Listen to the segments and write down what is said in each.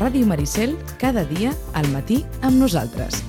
Ràdio Maricel, cada dia al matí amb nosaltres.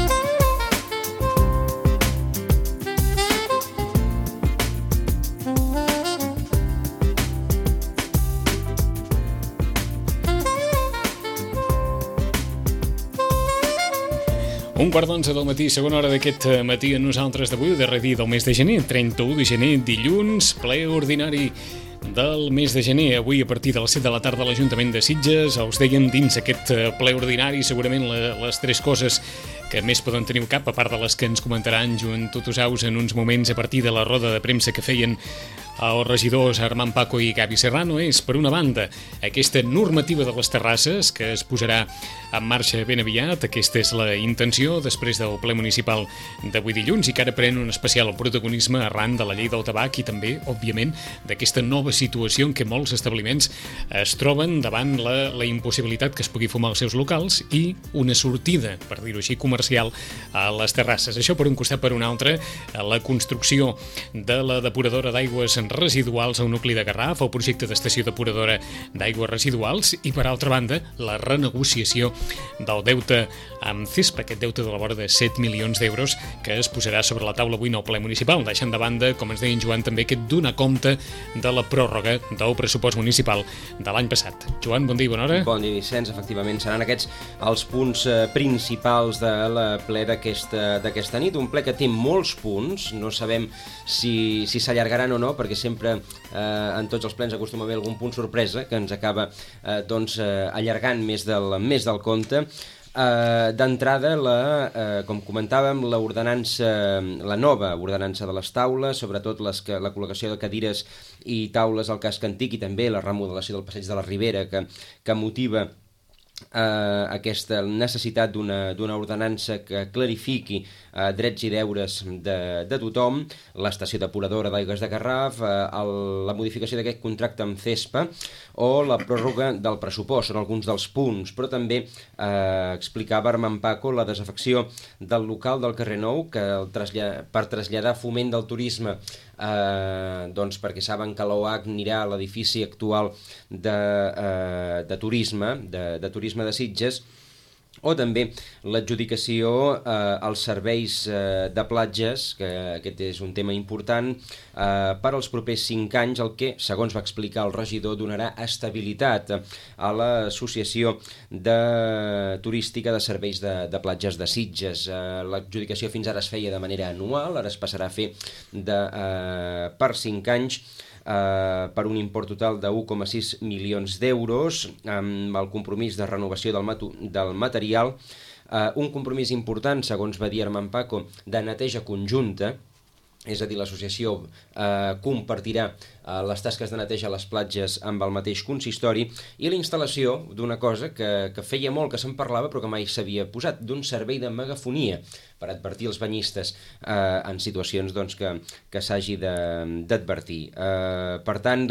Un quart d'11 del matí, segona hora d'aquest matí amb nosaltres d'avui, darrer dia del mes de gener, 31 de gener, dilluns, ple ordinari del mes de gener. Avui, a partir de les 7 de la tarda, a l'Ajuntament de Sitges, us dèiem, dins aquest ple ordinari, segurament les tres coses que més poden tenir cap, a part de les que ens comentaran Joan Tutusaus en uns moments a partir de la roda de premsa que feien els regidors Armand Paco i Gavi Serrano, és, per una banda, aquesta normativa de les terrasses que es posarà en marxa ben aviat. Aquesta és la intenció després del ple municipal d'avui dilluns i que ara pren un especial protagonisme arran de la llei del tabac i també, òbviament, d'aquesta nova situació en què molts establiments es troben davant la impossibilitat que es pugui fumar als seus locals i una sortida, per dir-ho així, comercial a les terrasses. Això per un costat, per un altre, la construcció de la depuradora d'aigües residuals a un nucli de Garraf, el projecte d'estació depuradora d'aigües residuals i, per altra banda, la renegociació del deute amb CESPA, aquest deute de la vora de 7 milions d'euros que es posarà sobre la taula avui en el ple municipal, deixant de banda, com ens deia en Joan, també aquest donar compte de la pròrroga del pressupost municipal de l'any passat. Joan, bon dia i bona hora. Bon dia, Vicenç. Efectivament, seran aquests els punts principals de la ple d'aquesta nit. Un ple que té molts punts, no sabem si s'allargaran o no, perquè sempre en tots els plens acostuma a haver algun punt sorpresa que ens acaba allargant més del compte. D'entrada, com comentàvem, la nova ordenança de les taules, sobretot la col·locació de cadires i taules al casc antic i també la remodelació del passeig de la Ribera que motiva aquesta necessitat d'una ordenança que clarifiqui drets i deures de tothom, l'estació depuradora d'aigües de Garraf, la modificació d'aquest contracte amb CESPA o la pròrroga del pressupost, són alguns dels punts, però també explicava Armand Paco la desafecció del local del carrer Nou per traslladar foment del turisme, perquè saben que l'OAC anirà a l'edifici actual de turisme de Sitges, o també l'adjudicació als serveis de platges, que aquest és un tema important, per als propers 5 anys, el que, segons va explicar el regidor, donarà estabilitat a l'Associació Turística de Serveis de Platges de Sitges. L'adjudicació fins ara es feia de manera anual, ara es passarà a fer per 5 anys, per un import total de 1,6 milions d'euros, amb el compromís de renovació del material, un compromís important, segons va dir Armand Paco, de neteja conjunta, és a dir, l'associació compartirà les tasques de neteja a les platges amb el mateix consistori, i la instal·lació d'una cosa que feia molt que se'n parlava però que mai s'havia posat, d'un servei de megafonia per advertir els banyistes en situacions que s'hagi d'advertir. Per tant,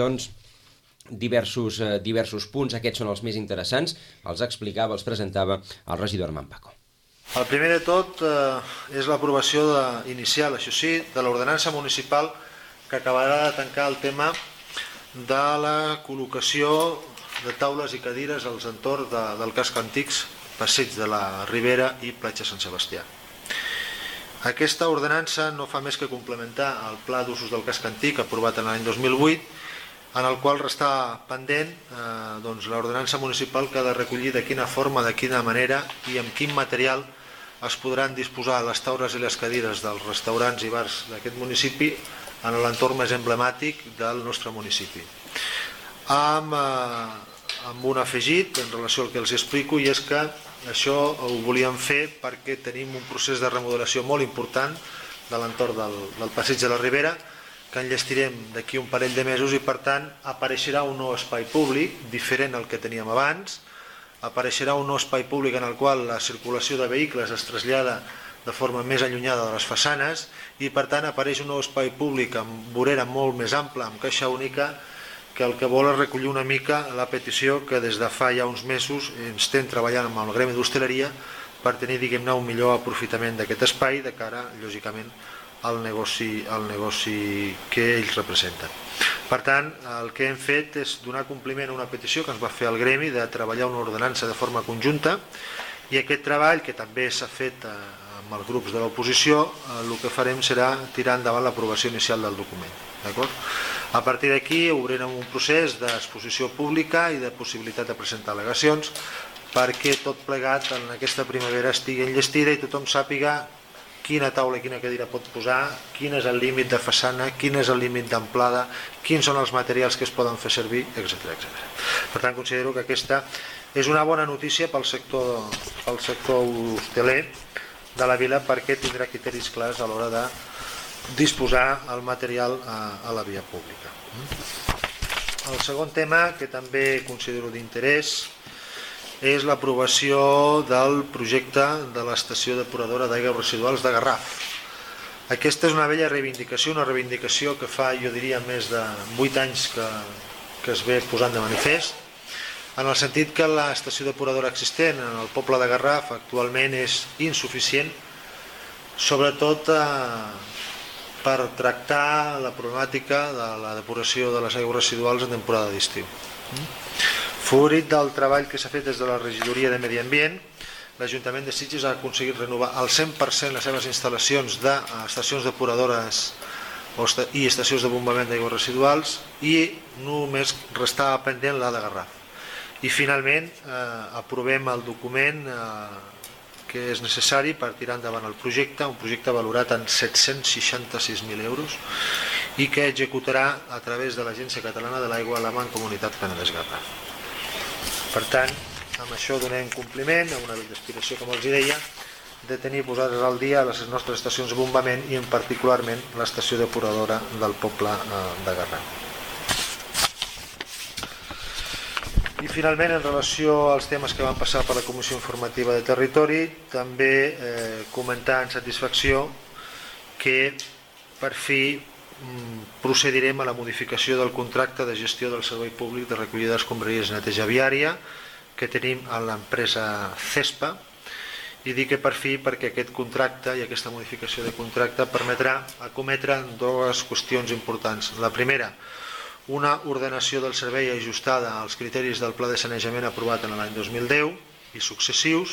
diversos punts, aquests són els més interessants, els explicava, els presentava el regidor Armand Paco. El primer de tot és l'aprovació inicial, això sí, de l'ordenança municipal que acabarà de tancar el tema de la col·locació de taules i cadires als entorns del casc antics, passeig de la Ribera i platja Sant Sebastià. Aquesta ordenança no fa més que complementar el pla d'usos del casc antic aprovat en l'any 2008, en el qual restà pendent l'ordenança municipal que ha de recollir de quina forma, de quina manera i amb quin material es podran disposar les taules i les cadires dels restaurants i bars d'aquest municipi en l'entorn més emblemàtic del nostre municipi. Amb un afegit en relació al que els explico, i és que això ho volíem fer perquè tenim un procés de remodelació molt important de l'entorn del passeig de la Ribera, que enllestirem d'aquí un parell de mesos i, per tant, apareixerà un nou espai públic diferent al que teníem abans, apareixerà un nou espai públic en el qual la circulació de vehicles es trasllada de forma més allunyada de les façanes i, per tant, apareix un nou espai públic amb vorera molt més ampla, amb caixa única, que el que vol és recollir una mica la petició que des de fa ja uns mesos estem treballant amb el gremi d'hostaleria per tenir, diguem-ne, un millor aprofitament d'aquest espai de cara, lògicament, el negoci que ells representen. Per tant, el que hem fet és donar compliment a una petició que ens va fer el gremi de treballar una ordenança de forma conjunta, i aquest treball, que també s'ha fet amb els grups de l'oposició, el que farem serà tirar endavant l'aprovació inicial del document. A partir d'aquí obrirem un procés d'exposició pública i de possibilitat de presentar al·legacions perquè tot plegat en aquesta primavera estigui enllestida i tothom sàpiga quina taula i quina cadira pot posar, quin és el límit de façana, quin és el límit d'amplada, quins són els materials que es poden fer servir, etc. Per tant, considero que aquesta és una bona notícia pel sector hosteler de la vila, perquè tindrà criteris clars a l'hora de disposar el material a la via pública. El segon tema, que també considero d'interès, és l'aprovació del projecte de l'estació depuradora d'aigües residuals de Garraf. Aquesta és una vella reivindicació, una reivindicació que fa, jo diria, més de 8 anys que es ve posant de manifest, en el sentit que l'estació depuradora existent en el poble de Garraf actualment és insuficient, sobretot per tractar la problemàtica de la depuració de les aigües residuals en temporada d'estiu. Fruit del treball que s'ha fet des de la regidoria de Medi Ambient, l'Ajuntament de Sitges ha aconseguit renovar al 100% les seves instal·lacions d'estacions depuradores i estacions de bombament d'aigües residuals, i només restava pendent la de Garraf. I finalment aprovem el document que és necessari per tirar endavant el projecte, un projecte valorat en 766.000 euros i que executarà a través de l'Agència Catalana de l'Aigua la Mancomunitat Penedès-Garraf. Per tant, amb això donem compliment a una aspiració, com els deia, de tenir posades al dia les nostres estacions de bombament i en particularment l'estació depuradora del poble de Garraf. I finalment, en relació als temes que van passar per la Comissió Informativa de Territori, també comentar amb satisfacció que per fi procedirem a la modificació del contracte de gestió del servei públic de recollida d'escombraries i neteja viària que tenim a l'empresa CESPA, i dic que per fi perquè aquest contracte i aquesta modificació de contracte permetrà acometre dues qüestions importants. La primera, una ordenació del servei ajustada als criteris del pla de sanejament aprovat en l'any 2010 i successius,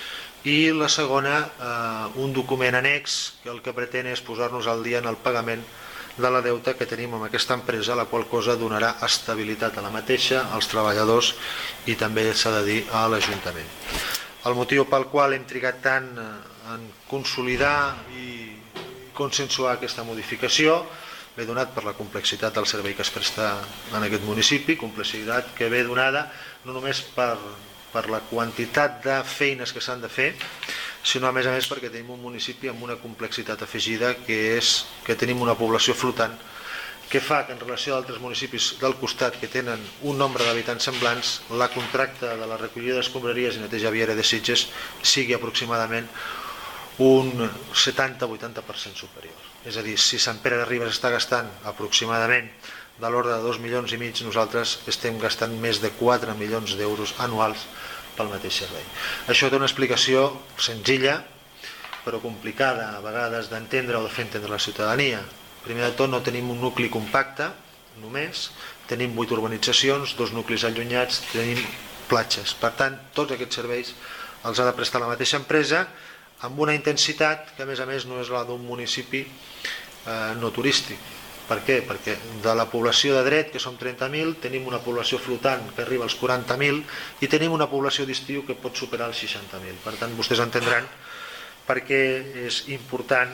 i la segona, un document annex que el que pretén és posar-nos al dia en el pagament de la deuta que tenim amb aquesta empresa, la qual cosa donarà estabilitat a la mateixa, als treballadors i també s'ha de dir a l'Ajuntament. El motiu pel qual hem trigat tant en consolidar i consensuar aquesta modificació ve donat per la complexitat del servei que es presta en aquest municipi, complexitat que ve donada no només per la quantitat de feines que s'han de fer, sinó a més perquè tenim un municipi amb una complexitat afegida, que és que tenim una població flotant, que fa que en relació a altres municipis del costat que tenen un nombre d'habitants semblants, la contracta de la recollida d'escombraries i neteja viària de Sitges sigui aproximadament un 70-80% superior. És a dir, si Sant Pere de Ribes està gastant aproximadament de l'ordre de 2,5 milions, nosaltres estem gastant més de 4 milions d'euros anuals pel mateix servei. Això té una explicació senzilla, però complicada a vegades d'entendre o de fer entendre la ciutadania. Primer de tot, no tenim un nucli compacte només, tenim 8 urbanitzacions, 2 nuclis allunyats, tenim platges. Per tant, tots aquests serveis els ha de prestar la mateixa empresa, amb una intensitat que a més no és la d'un municipi no turístic. Per què? Perquè de la població de dret, que som 30.000, tenim una població flotant que arriba als 40.000 i tenim una població d'estiu que pot superar els 60.000. Per tant, vostès entendran per què és important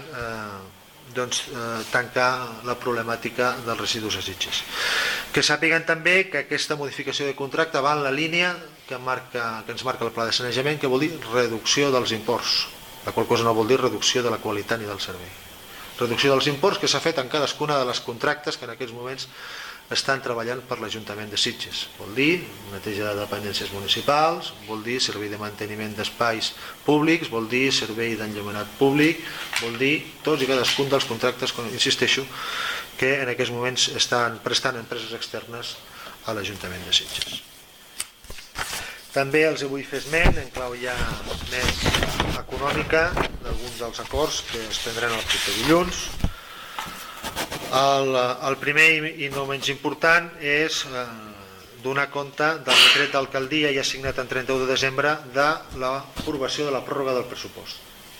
tancar la problemàtica dels residus a Sitges. Que sàpiguen també que aquesta modificació de contracte va en la línia que ens marca el pla de sanejament, que vol dir reducció dels imports, la qual cosa no vol dir reducció de la qualitat ni del servei. Reducció dels imports que s'ha fet en cadascuna de les contractes que en aquests moments estan treballant per l'Ajuntament de Sitges. Vol dir neteja de dependències municipals, vol dir servei de manteniment d'espais públics, vol dir servei d'enllumenat públic, vol dir tots i cadascun dels contractes, insisteixo, que en aquests moments estan prestant empreses externes a l'Ajuntament de Sitges. També els vull fer esment, en clau ja més econòmica, d'algunes alguns dels acords que es prendran el proper dilluns. El primer i no menys important és donar compte del decret d'alcaldia ja signat en 31 de desembre de l'aprovació de la pròrroga del pressupost.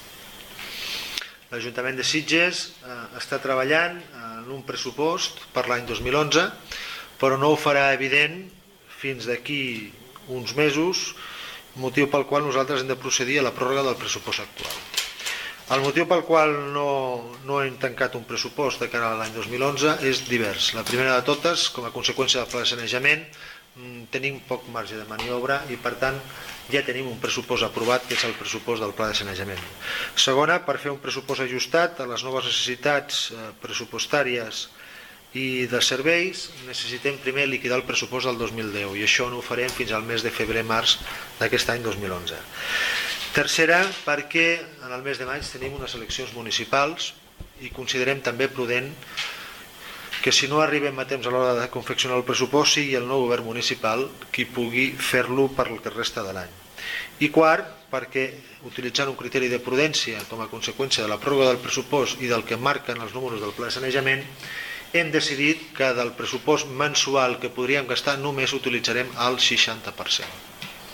L'Ajuntament de Sitges està treballant en un pressupost per l'any 2011, però no ho farà evident fins d'aquí uns mesos, motiu pel qual nosaltres hem de procedir a la pròrroga del pressupost actual. El motiu pel qual no hem tancat un pressupost de cara a l'any 2011 és divers. La primera de totes, com a conseqüència del pla de sanejament, tenim poc marge de maniobra i per tant ja tenim un pressupost aprovat, que és el pressupost del pla de sanejament. Segona, per fer un pressupost ajustat a les noves necessitats pressupostàries i de serveis, necessitem primer liquidar el pressupost del 2010 i això no ho farem fins al mes de febrer-març d'aquest any 2011. Tercera, perquè en el mes de maig tenim unes eleccions municipals i considerem també prudent que si no arribem a temps a l'hora de confeccionar el pressupost sigui el nou govern municipal qui pugui fer-lo per el que resta de l'any. I quart, perquè utilitzant un criteri de prudència com a conseqüència de la pròrroga del pressupost i del que marquen els números del pla de sanejament, hem decidit que del pressupost mensual que podríem gastar només utilitzarem el 60%.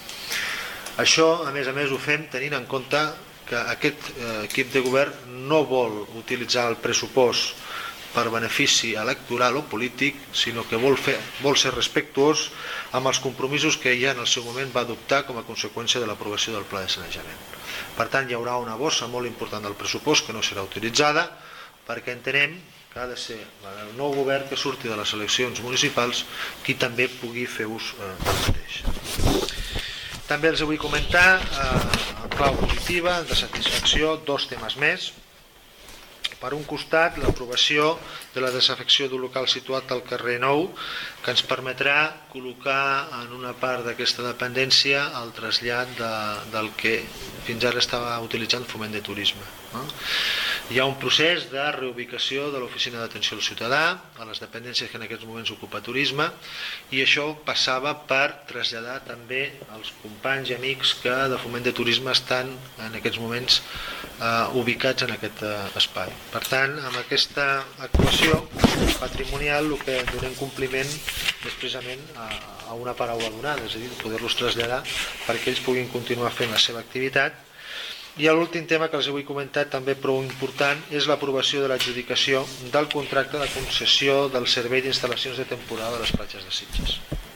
Això, a més, ho fem tenint en compte que aquest equip de govern no vol utilitzar el pressupost per benefici electoral o polític, sinó que vol ser respectuós amb els compromisos que ja en el seu moment va adoptar com a conseqüència de l'aprovació del pla de sanejament. Per tant, hi haurà una bossa molt important del pressupost que no serà utilitzada perquè entenem que ha de ser el nou govern que surti de les eleccions municipals qui també pugui fer ús del mateix. També els vull comentar, en clau positiva, de satisfacció, dos temes més. Per un costat, l'aprovació de la desafecció d'un local situat al carrer Nou, que ens permetrà col·locar en una part d'aquesta dependència el trasllat del que fins ara estava utilitzant Foment de Turisme. Hi ha un procés de reubicació de l'oficina d'atenció al ciutadà a les dependències que en aquests moments ocupa Turisme i això passava per traslladar també els companys i amics que de Foment de Turisme estan en aquests moments ubicats en aquest espai. Per tant, amb aquesta actuació patrimonial el que donem compliment és precisament a una paraula donada, és a dir, poder-los traslladar perquè ells puguin continuar fent la seva activitat. I l'últim tema que els vull comentar, també prou important, és l'aprovació de l'adjudicació del contracte de concessió del servei d'instal·lacions de temporada de les platges de Sitges.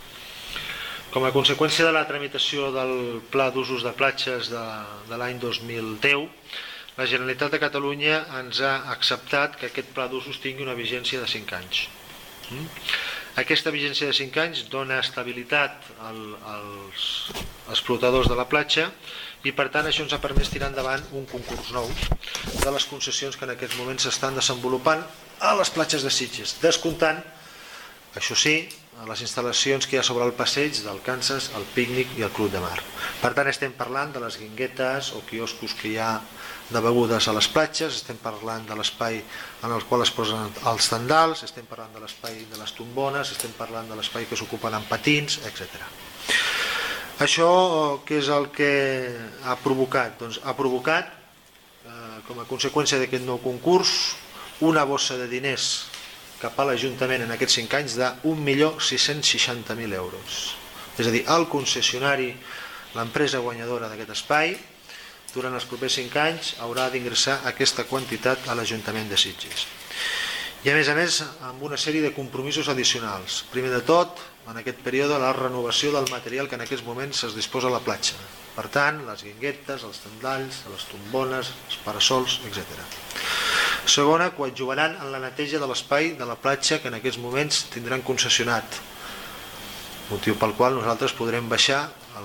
Com a conseqüència de la tramitació del Pla d'Usos de Platges de l'any 2010, la Generalitat de Catalunya ens ha acceptat que aquest pla d'usos tingui una vigència de 5 anys. Aquesta vigència de 5 anys dona estabilitat als explotadors de la platja i per tant això ens ha permès tirar endavant un concurs nou de les concessions que en aquests moments s'estan desenvolupant a les platges de Sitges, descomptant, això sí, les instal·lacions que hi ha sobre el passeig del Kansas, el pícnic i el Club de Mar. Per tant, estem parlant de les guinguetes o quioscos que hi ha de begudes a les platges, estem parlant de l'espai en el qual es posen els tendals, estem parlant de l'espai de les tombones, estem parlant de l'espai que s'ocupen amb patins, etc. Això què és el que ha provocat? Doncs ha provocat, com a conseqüència d'aquest nou concurs, una bossa de diners cap a l'Ajuntament en aquests 5 anys de 1.660.000 euros. És a dir, el concessionari, l'empresa guanyadora d'aquest espai, durant els propers 5 anys haurà d'ingressar aquesta quantitat a l'Ajuntament de Sitges. I a més, amb una sèrie de compromisos addicionals. Primer de tot, en aquest període, la renovació del material que en aquests moments es disposa a la platja. Per tant, les guinguetes, els tendalls, les tombones, els parasols, etc. Segona, coadjuvaran en la neteja de l'espai de la platja que en aquests moments tindran concessionat, motiu pel qual nosaltres podrem baixar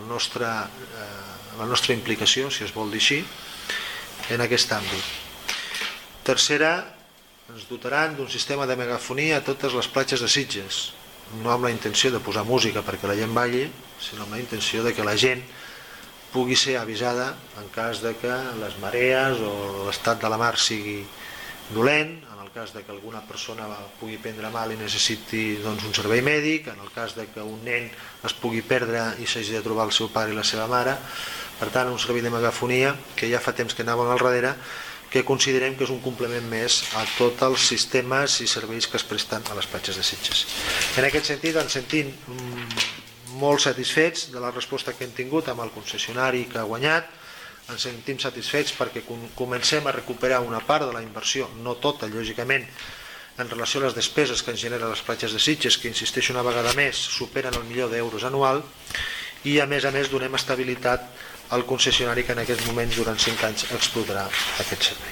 la nostra implicació, si es vol dir així, en aquest àmbit. Tercera, ens dotaran d'un sistema de megafonia a totes les platges de Sitges, no amb la intenció de posar música perquè la gent balli, sinó amb la intenció de que la gent pugui ser avisada en cas de que les marees o l'estat de la mar sigui dolent, en el cas de que alguna persona pugui prendre mal i necessiti un servei mèdic, en el cas de que un nen es pugui perdre i s'hagi de trobar el seu pare i la seva mare. Per tant, un servei de megafonia que ja fa temps que anàvem al darrere, que considerem que és un complement més a tots els sistemes i serveis que es presten a les platges de Sitges. En aquest sentit, ens sentim molt satisfets de la resposta que hem tingut amb el concessionari que ha guanyat. Ens sentim satisfets perquè comencem a recuperar una part de la inversió, no tota, lògicament, en relació a les despeses que ens generen les platges de Sitges, que, insisteixo una vegada més, superen el €1.000.000 anual, i a més donem estabilitat al concessionari que en aquests moments durant 5 anys explotarà aquest servei.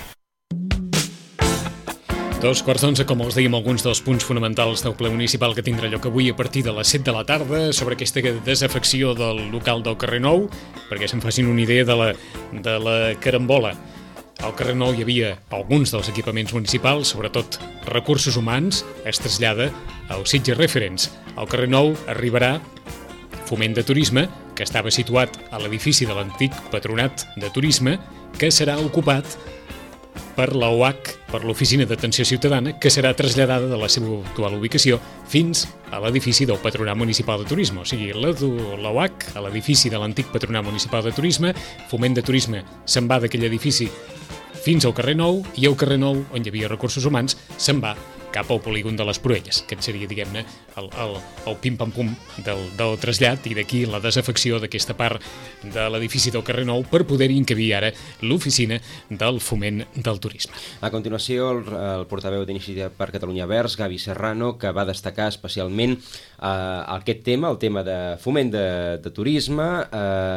2:11, com els dèiem, alguns dels punts fonamentals del ple municipal que tindrà lloc avui a partir de les 7 de la tarda sobre aquesta desafecció del local del carrer Nou, perquè se'n facin una idea de la carambola. Al carrer Nou hi havia alguns dels equipaments municipals, sobretot recursos humans, es trasllada al Sitges Referents. Al carrer Nou arribarà Foment de Turisme, que estava situat a l'edifici de l'antic Patronat de Turisme, que serà ocupat per l'OAC, per l'Oficina d'Atenció Ciutadana, que serà traslladada de la seva actual ubicació fins a l'edifici del Patronat Municipal de Turisme. O sigui, l'OAC, a l'edifici de l'antic Patronat Municipal de Turisme, Foment de Turisme se'n va d'aquell edifici fins al carrer Nou, i al carrer Nou, on hi havia recursos humans, se'n va cap al polígon de les Proelles. Aquest seria, diguem-ne, el pim-pam-pum del trasllat, i d'aquí la desafecció d'aquesta part de l'edifici del carrer Nou per poder-hi encabir ara l'oficina del Foment del Turisme. A continuació, el portaveu d'Iniciativa per Catalunya Verds, Gavi Serrano, que va destacar especialment aquest tema, el tema de foment de turisme,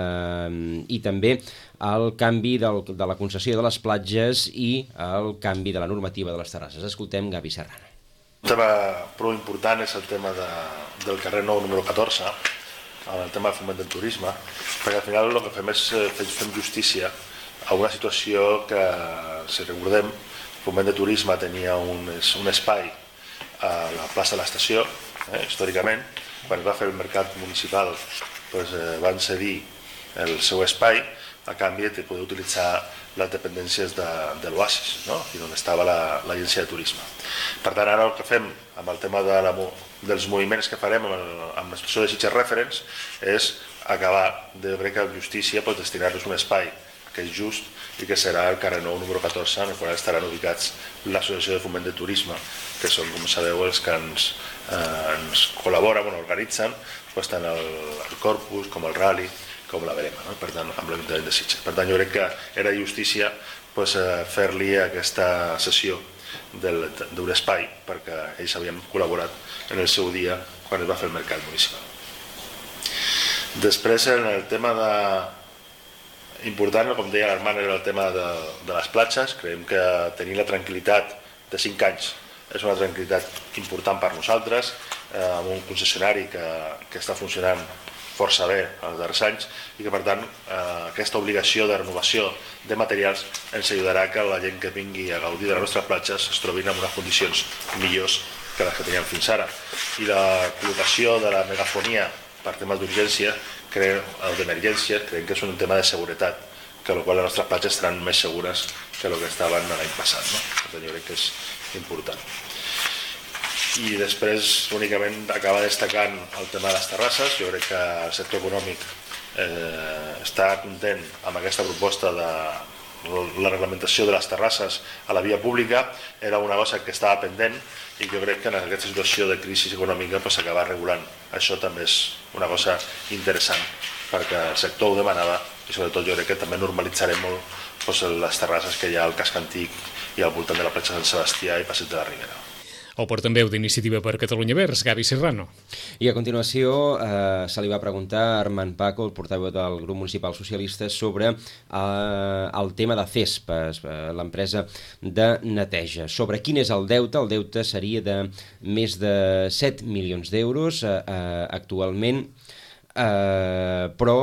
i també el canvi de la concessió de les platges i el canvi de la normativa de les terrasses. Escoltem Gavi Serrano. Un tema prou important és el tema del carrer Nou número 14, el tema del foment del turisme, perquè al final el que fem és fem justícia a una situació que, si recordem, el foment de turisme tenia un espai a la plaça de l'Estació, històricament. Quan es va fer el mercat municipal van cedir el seu espai a canvi de poder utilitzar les dependències de l'Oasis, i on estava l'agència de turisme. Per tant, ara el que fem amb el tema dels moviments que farem amb la situació de Sitges Referents és acabar de, crec que amb justícia, destinar-los un espai que és just i que serà el carrer Nou número 14, en el qual estaran ubicats l'Associació de Foment de Turisme, que són, com sabeu, els que ens col·laboren, organitzen tant el Corpus com el Rally, com la Verema, per tant, amb l'Ajuntament de Sitges. Per tant, jo crec que era justícia fer-li aquesta sessió d'un espai, perquè ells havien col·laborat en el seu dia quan es va fer el mercat municipal. Després, en el tema important, com deia l'Armand, era el tema de les platges. Creiem que tenir la tranquil·litat de 5 anys és una tranquil·litat important per nosaltres, amb un concessionari que està funcionant força bé els darrers anys, i que per tant aquesta obligació de renovació de materials ens ajudarà que la gent que vingui a gaudir de les nostres platges es trobin en unes condicions millors que les que teníem fins ara. I la col·locació de la megafonia per temes d'urgència o d'emergència creiem que és un tema de seguretat, que el qual les nostres platges estaran més segures que el que estaven l'any passat. Per tant, jo crec que és important. I després, únicament, acaba destacant el tema de les terrasses. Jo crec que el sector econòmic està content amb aquesta proposta de la reglamentació de les terrasses a la via pública. Era una cosa que estava pendent i jo crec que en aquesta situació de crisi econòmica s'acaba regulant. Això també és una cosa interessant perquè el sector ho demanava, i sobretot jo crec que també normalitzarem molt les terrasses que hi ha al casc antic i al voltant de la platja de Sant Sebastià i Passeig de la Ribera. El portaveu d'Iniciativa per Catalunya Verds, Gavi Serrano. I a continuació se li va preguntar a Armand Paco, el portaveu del grup municipal socialista, sobre el tema de CESP, l'empresa de neteja. Sobre quin és el deute. El deute seria de més de 7 milions d'euros actualment, però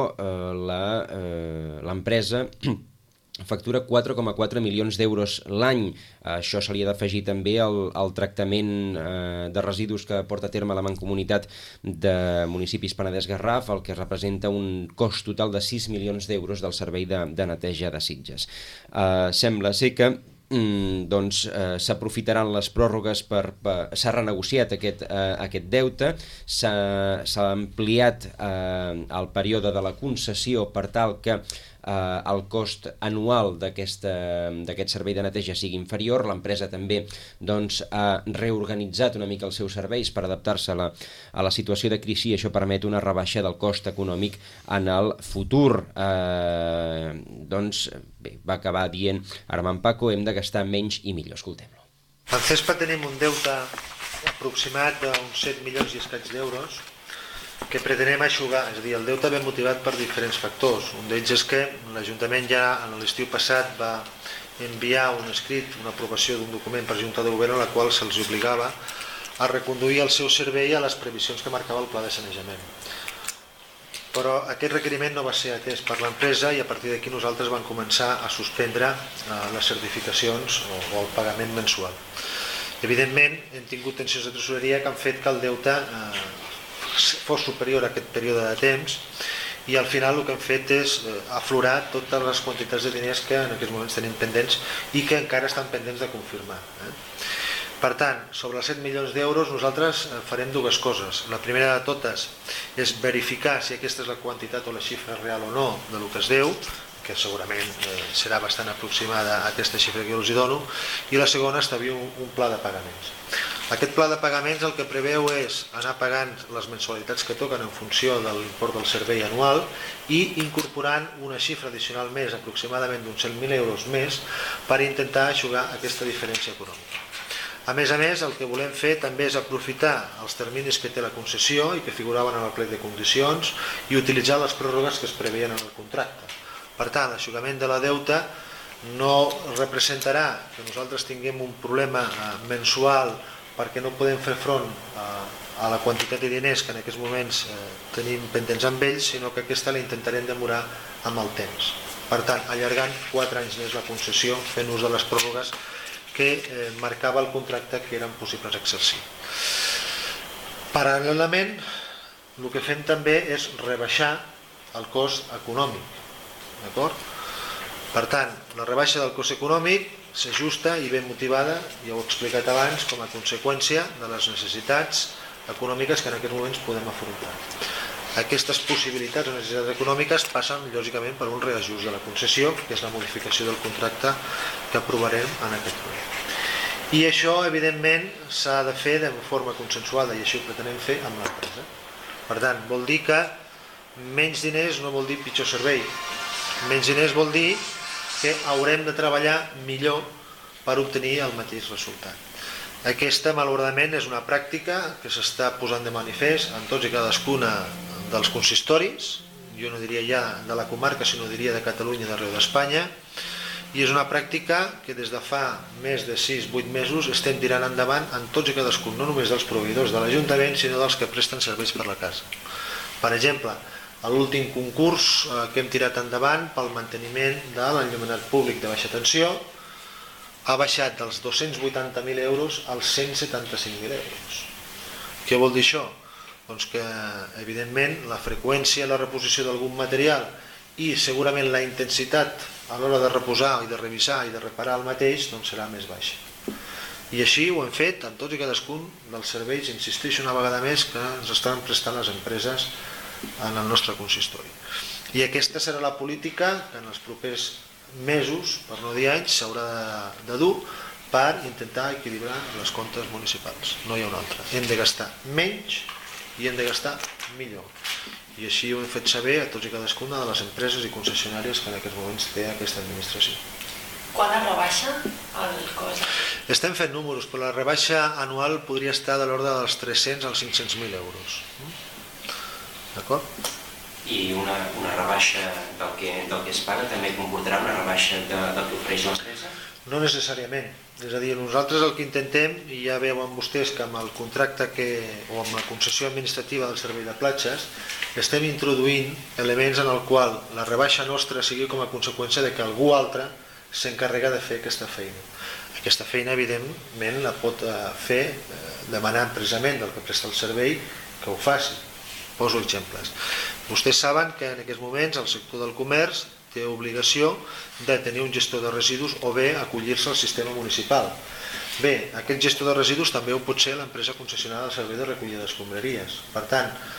l'empresa factura 4,4 milions d'euros l'any. Això se li ha d'afegir també el tractament de residus que porta a terme la Mancomunitat de Municipis Penedès-Garraf, el que representa un cost total de 6 milions d'euros del servei de neteja de Sitges. Sembla ser que s'aprofitaran les pròrrogues s'ha renegociat aquest deute, s'ha ampliat el període de la concessió per tal que el cost anual d'aquest servei de neteja sigui inferior. L'empresa també ha reorganitzat una mica els seus serveis per adaptar-se a la situació de crisi, i això permet una rebaixa del cost econòmic en el futur. Bé, va acabar dient Armand Paco, hem de gastar menys i millor. Escoltem-lo. En CESPA tenim un deute aproximat d'uns 7 milions i escaig d'euros que pretenem eixugar, és a dir, el deute ve motivat per diferents factors. Un d'ells és que l'Ajuntament ja en l'estiu passat va enviar un escrit, una aprovació d'un document per Junta de Govern en la qual se'ls obligava a reconduir el seu servei a les previsions que marcava el pla de sanejament. Però aquest requeriment no va ser atès per l'empresa i a partir d'aquí nosaltres vam començar a suspendre les certificacions o el pagament mensual. Evidentment, hem tingut tensions de tresoreria que han fet que el deute fos superior a aquest període de temps i al final el que hem fet és aflorar totes les quantitats de diners que en aquests moments tenim pendents i que encara estan pendents de confirmar. Per tant, sobre els 7 milions d'euros nosaltres farem dues coses. La primera de totes és verificar si aquesta és la quantitat o la xifra real o no del que es deu, que segurament serà bastant aproximada a aquesta xifra que jo els dono, i la segona, establir un pla de pagaments. Aquest pla de pagaments el que preveu és anar pagant les mensualitats que toquen en funció de l'import del servei anual i incorporant una xifra addicional més, aproximadament d'uns 100.000 euros més, per intentar eixugar aquesta diferència econòmica. A més, el que volem fer també és aprofitar els terminis que té la concessió i que figuraven en el plec de condicions i utilitzar les pròrrogues que es preveien en el contracte. Per tant, l'aixugament de la deuta no representarà que nosaltres tinguem un problema mensual perquè no podem fer front a la quantitat de diners que en aquests moments tenim pendents amb ells, sinó que aquesta la intentarem demorar amb el temps. Per tant, allargant 4 anys més la concessió, fent ús de les pròrrogues que marcava el contracte que eren possibles exercir. Paral·lelament, el que fem també és rebaixar el cost econòmic. D'acord? Per tant, la rebaixa del cost econòmic s'ajusta i ben motivada, ja ho he explicat abans, com a conseqüència de les necessitats econòmiques que en aquests moments podem afrontar. Aquestes possibilitats o necessitats econòmiques passen, lògicament, per un reajust de la concessió, que és la modificació del contracte que aprovarem en aquest moment. I això, evidentment, s'ha de fer de forma consensuada i així ho pretenem fer amb l'empresa. Per tant, vol dir que menys diners no vol dir pitjor servei. Menys diners vol dir que haurem de treballar millor per obtenir el mateix resultat. Aquesta, malauradament, és una pràctica que s'està posant de manifest en tots i cadascuna dels consistoris, jo no diria ja de la comarca, sinó diria de Catalunya i d'arreu d'Espanya, i és una pràctica que des de fa més de 6-8 mesos estem tirant endavant en tots i cadascun, no només dels proveïdors de l'Ajuntament, sinó dels que presten serveis per la casa. Per exemple, a l'últim concurs que hem tirat endavant pel manteniment de l'enllumenat públic de baixa tensió, ha baixat dels 280.000 euros als 175.000 euros. Què vol dir això? Doncs que, evidentment, la freqüència i la reposició d'algun material i segurament la intensitat a l'hora de reposar i de revisar i de reparar el mateix serà més baixa. I així ho hem fet en tots i cadascun dels serveis, insisteixo una vegada més, que ens estan prestant les empreses en el nostre consistori. I aquesta serà la política que en els propers mesos, per no dir anys, s'haurà de dur per intentar equilibrar les comptes municipals. No hi ha una altra. Hem de gastar menys i hem de gastar millor. I així ho hem fet saber a tots i cadascuna de les empreses i concessionàries que en aquests moments té aquesta administració. Quan es rebaixa el cost? Estem fent números, però la rebaixa anual podria estar de l'ordre dels 300 als 500.000 euros. D'acord? I una rebaixa del que es paga també comportarà una rebaixa del que ofereix l'empresa? No necessàriament. És a dir, nosaltres el que intentem, i ja veuen vostès que amb el contracte o amb la concessió administrativa del servei de platges, estem introduint elements en el qual la rebaixa nostra sigui com a conseqüència de que algú altre s'encarrega de fer aquesta feina. Aquesta feina, evidentment, la pot fer demanant precisament del que presta el servei que ho faci. Poso exemples. Vostès saben que en aquests moments el sector del comerç té obligació de tenir un gestor de residus o bé acollir-se al sistema municipal. Bé, aquest gestor de residus també ho pot ser l'empresa concessionària del servei de recollida d'escombraries. Per tant,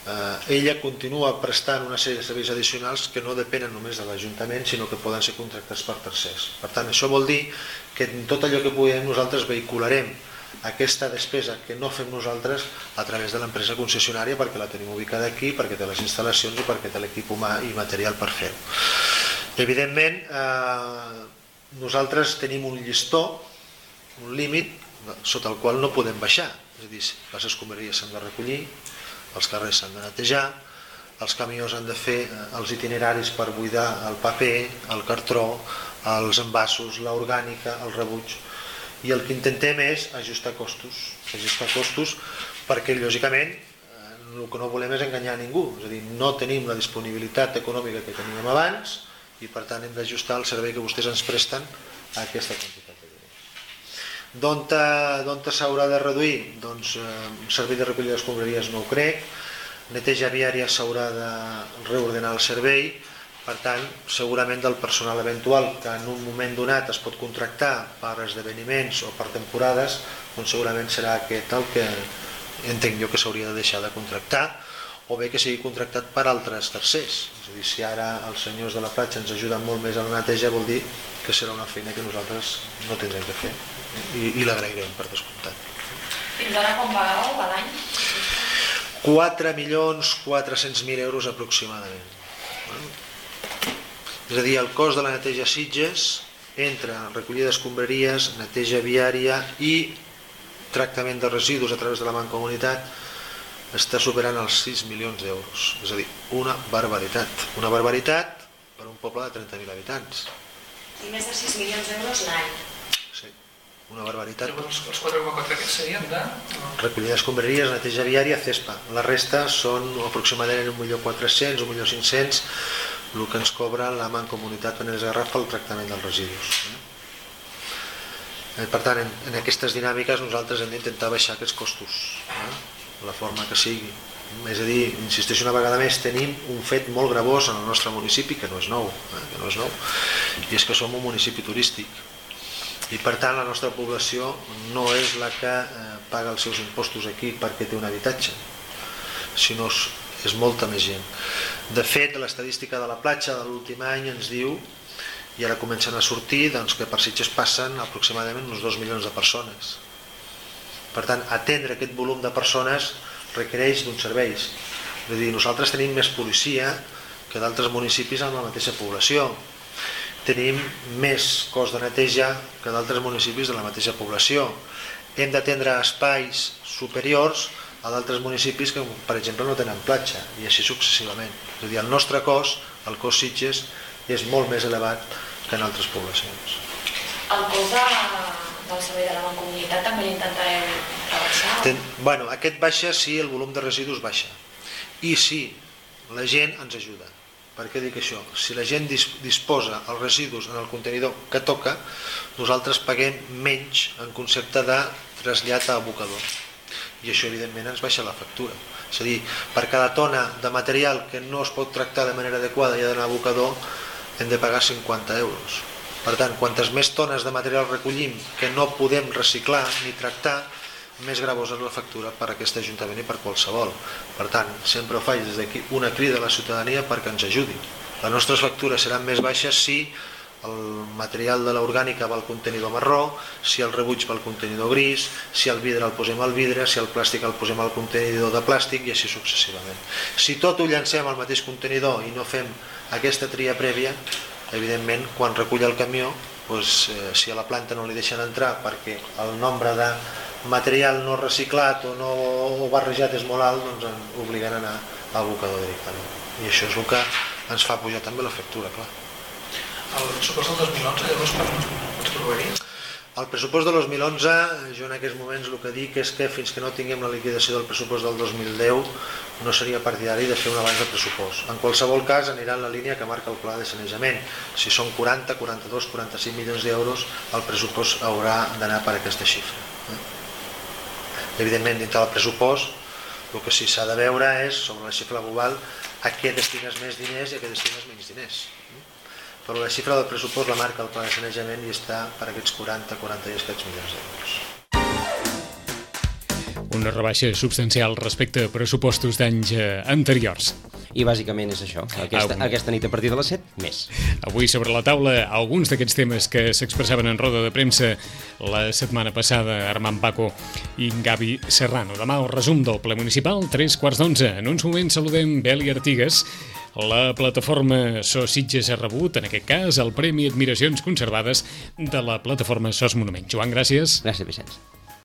ella continua prestant una sèrie de serveis addicionals que no depenen només de l'Ajuntament, sinó que poden ser contractats per tercers. Per tant, això vol dir que en tot allò que puguem nosaltres vehicularem aquesta despesa que no fem nosaltres a través de l'empresa concessionària, perquè la tenim ubicada aquí, perquè té les instal·lacions i perquè té l'equip humà i material per fer-ho. Evidentment, nosaltres tenim un llistó, un límit sota el qual no podem baixar, és a dir, les escombraries s'han de recollir, els carrers s'han de netejar, els camions han de fer els itineraris per buidar el paper, el cartró, els envasos, l'orgànica, el rebuig, i el que intentem és ajustar costos perquè lògicament el que no volem és enganyar a ningú, és a dir, no tenim la disponibilitat econòmica que teníem abans i per tant hem d'ajustar el servei que vostès ens presten a aquesta quantitat de diners. D'on s'haurà de reduir? Doncs el servei de recollida d'escombraries no ho crec, neteja viària s'haurà de reordenar el servei, per tant, segurament del personal eventual que en un moment donat es pot contractar per esdeveniments o per temporades, doncs segurament serà aquest el que entenc jo que s'hauria de deixar de contractar, o bé que sigui contractat per altres tercers. És a dir, si ara els senyors de la platja ens ajuden molt més a la neteja, vol dir que serà una feina que nosaltres no tindrem que fer i l'agrairem per descomptat. Fins ara quan pagàveu a l'any? 4.400.000 euros aproximadament. És a dir, el cost de la neteja a Sitges entre recollida d'escombraries, neteja viària i tractament de residus a través de la Mancomunitat està superant els 6 milions d'euros. És a dir, una barbaritat. Una barbaritat per un poble de 30.000 habitants. I més de 6 milions d'euros l'any. Sí, una barbaritat. Llavors els 4,4 que serien de... Recollida d'escombraries, neteja viària, CESPA. La resta són aproximadament 1.400.000, 1.500.000, el que ens cobra la Mancomunitat Penedès Garraf el tractament dels residus. Per tant, en aquestes dinàmiques nosaltres hem d'intentar baixar aquests costos, de la forma que sigui. És a dir, insisteixo una vegada més, tenim un fet molt gravós en el nostre municipi, que no és nou, i és que som un municipi turístic. I per tant la nostra població no és la que paga els seus impostos aquí perquè té un habitatge, sinó és molta més gent. De fet, l'estadística de la platja de l'últim any ens diu, i ara comencen a sortir, doncs, que per Sitges passen aproximadament uns 2 milions de persones. Per tant, atendre aquest volum de persones requereix d'uns serveis. És a dir, nosaltres tenim més policia que d'altres municipis amb la mateixa població. Tenim més cos de neteja que d'altres municipis de la mateixa població. Hem d'atendre espais superiors a d'altres municipis que, per exemple, no tenen platja, i així successivament. És a dir, el nostre cos, el cos Sitges, és molt més elevat que en altres poblacions. El cost del servei de la Mancomunitat també l'intentareu rebaixar? Bueno, aquest baixa si el volum de residus baixa i si la gent ens ajuda. Per què dic això? Si la gent disposa els residus en el contenidor que toca, nosaltres paguem menys en concepte de trasllat a abocador. I això evidentment ens baixa la factura. És a dir, per cada tona de material que no es pot tractar de manera adequada i ha d'anar a abocador, hem de pagar 50 euros. Per tant, quantes més tones de material recollim que no podem reciclar ni tractar, més gravosa és la factura per a aquest Ajuntament i per qualsevol. Per tant, sempre ho faig des d'aquí una crida a la ciutadania perquè ens ajudi. Les nostres factures seran més baixes si el material de l'orgànica va al contenidor marró, si el rebuig va al contenidor gris, si el vidre el posem al vidre, si el plàstic el posem al contenidor de plàstic i així successivament. Si tot ho llancem al mateix contenidor i no fem aquesta tria prèvia, evidentment, quan recull el camió, si a la planta no li deixen entrar perquè el nombre de material no reciclat o no barrejat és molt alt, doncs ens obliguen a anar a abocador directament. I això és el que ens fa pujar també la factura, clar. El pressupost del 2011, llavors, ens provaria? El pressupost de 2011, jo en aquests moments el que dic és que fins que no tinguem la liquidació del pressupost del 2010 no seria partidari de fer un abans de pressupost. En qualsevol cas anirà en la línia que marca el pla de sanejament. Si són 40, 42, 45 milions d'euros, el pressupost haurà d'anar per aquesta xifra. Evidentment, dintre del pressupost, el que sí s'ha de veure és, sobre la xifra global, a què destines més diners i a què destines menys diners. Però la xifra del pressupost la marca el pla de sanejament i està per aquests 40 i escaig milions d'euros. una rebaixa substancial respecte a pressupostos d'anys anteriors. I bàsicament és això, aquesta nit a partir de les 7, més. Avui sobre la taula alguns d'aquests temes que s'expressaven en roda de premsa la setmana passada, Armand Paco i Gavi Serrano. Demà el resum del ple municipal, 3:15. En uns moments saludem Beli Artigas. La plataforma SOS Sitges ha rebut, en aquest cas, el Premi Admiracions Conservades de la plataforma SOS Monument. Joan, gràcies. Gràcies, Vicenç.